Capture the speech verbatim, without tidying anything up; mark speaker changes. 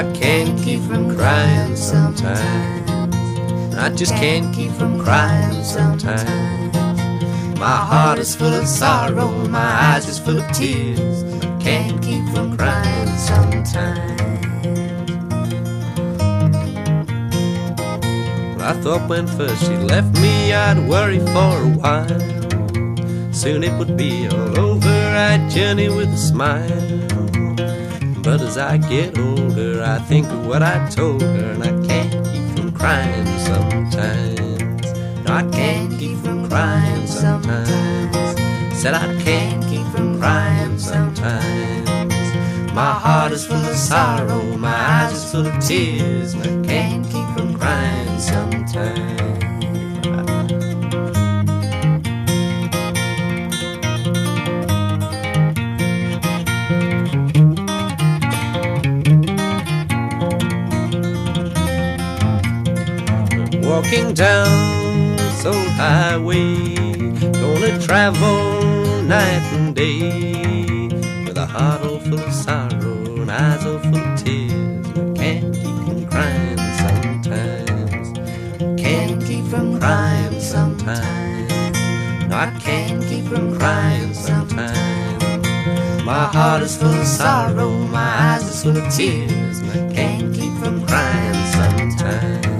Speaker 1: I can't keep from crying sometimes. I just can't keep from crying sometimes. My heart is full of sorrow, my eyes is full of tears. I can't keep from crying sometimes. Well, I thought when first she left me I'd worry for a while. Soon it would be all over, I'd journey with a smile. But as I get older, I think of what I told her, and I can't keep from crying sometimes. No, I can't keep from crying sometimes. Said I can't keep from crying sometimes. My heart is full of sorrow, my eyes is full of tears, and I can't keep from crying sometimes. Walking down this old highway, gonna travel night and day, with a heart all full of sorrow and eyes all full of tears. I can't keep from crying sometimes. Can't keep from crying sometimes. No, I can't keep from crying sometimes. My heart is full of sorrow, my eyes are full of tears, and I can't keep from crying sometimes.